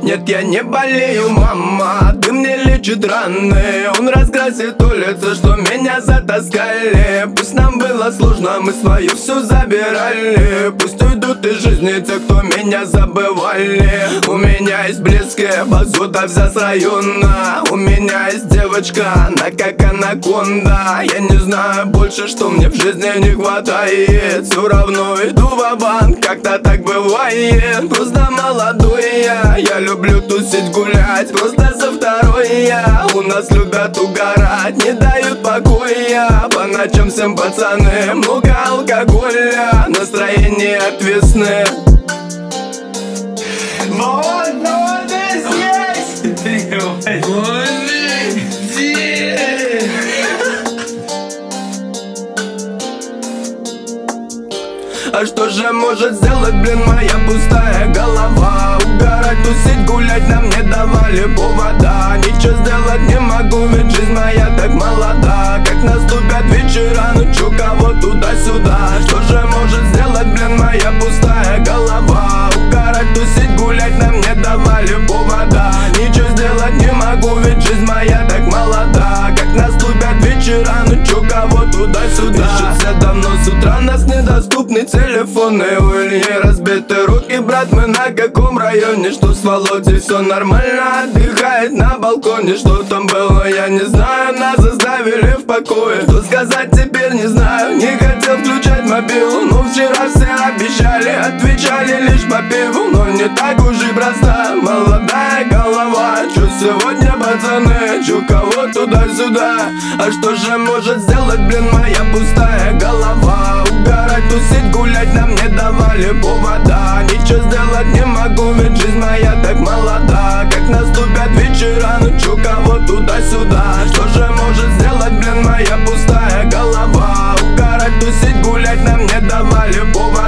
Нет, я не болею, мама, дым не лечит раны. Он раскрасит улицы, что меня затаскали. Пусть нам было сложно, мы свое все забирали. Пусть уйдут из жизни те, кто меня забывали. У меня есть близкие, базута вся с района. У меня есть девочка, она как анаконда. Я не знаю больше, что мне в жизни не хватает. Все равно иду ва-банк, как-то так бывает. Просто молодой я люблю тусить, гулять. Просто со второй я. У нас любят угорать, не дают покоя. По ночам всем пацаны, много алкоголя. Настроение от весны. Вот здесь! А что же может сделать, блин, моя пустая голова? Угорать, тусить, гулять нам не давали повода. Ничего сделать не могу, ведь жизнь моя так молода. Как наступят вечера, ночу кого туда-сюда. Что же может сделать, блин, моя пустая голова? Угорать, тусить, гулять нам не давали повода. Ничего сделать не могу, ведь жизнь моя так молода. Как наступят вечера, ночу кого туда-сюда. Ищут все давно, с утра нас недоступны телефоны. У Ильи разбиты руки, брат, мы на каком районе? Что с Володей все нормально, отдыхает на балконе. Что там было, я не знаю, нас заставили в покое. Что сказать теперь не знаю, не хотел включать мобилу. Но вчера все обещали, отвечали лишь по пиву. Но не так уж и проста молодая голова. Чё сегодня, пацаны, чё кого туда-сюда? А что же может сделать, блин, моя пустая голова? Угорать, тусить, гулять нам не давали повода. Ничего сделать не могу, ведь жизнь моя так молода. Как наступят вечера, ночу кого туда-сюда. Что же может сделать, блин, моя пустая голова? Угорать, тусить, гулять нам не давали повода.